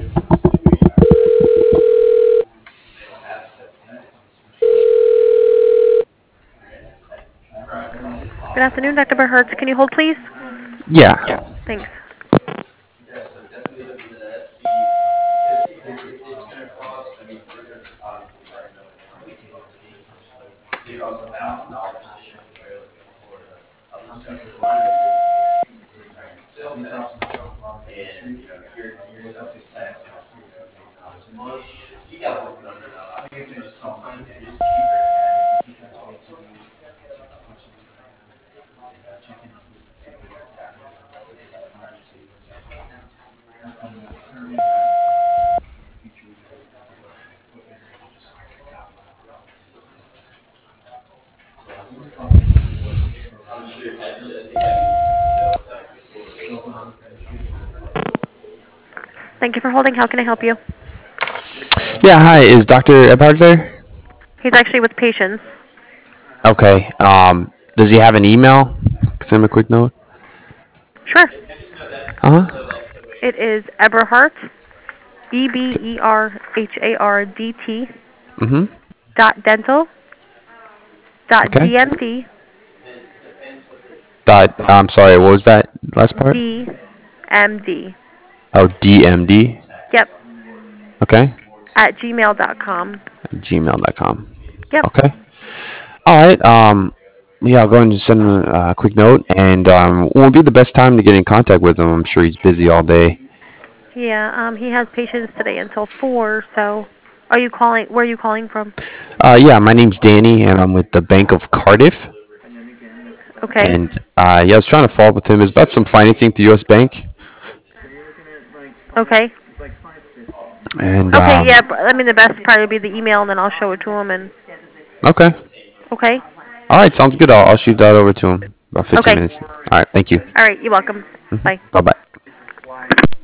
Good afternoon, Dr. Berhertz. Can you hold, please? Yeah. Thanks. Thank you for holding. How can I help you? Yeah, hi. Is Dr. Ebhard there? He's actually with patients. Okay. Does he have an email? Send him a quick note. Sure. Uh-huh. It is Eberhardt, EBERHARDT, Mm-hmm. dental, Okay. DMD, I'm sorry, what was that last part? DMD. Oh, DMD. Yep. Okay. At gmail.com. Gmail.com. Yep. Okay. All right. Yeah, I'll go ahead and send him a quick note. And what would be the best time to get in contact with him? I'm sure he's busy all day. Yeah. He has patients today until 4. So, are you calling? Where are you calling from? Yeah, my name's Danny, and I'm with the Bank of Cardiff. Okay. And yeah, I was trying to follow up with him. It's about some financing through U.S. Bank. Okay. And Okay. Yeah. I mean, the best probably be the email, and then I'll show it to him. And okay. okay. All right, sounds good. I'll shoot that over to him about 15 Okay. minutes. All right, thank you. All right. You're welcome. Bye. Bye bye.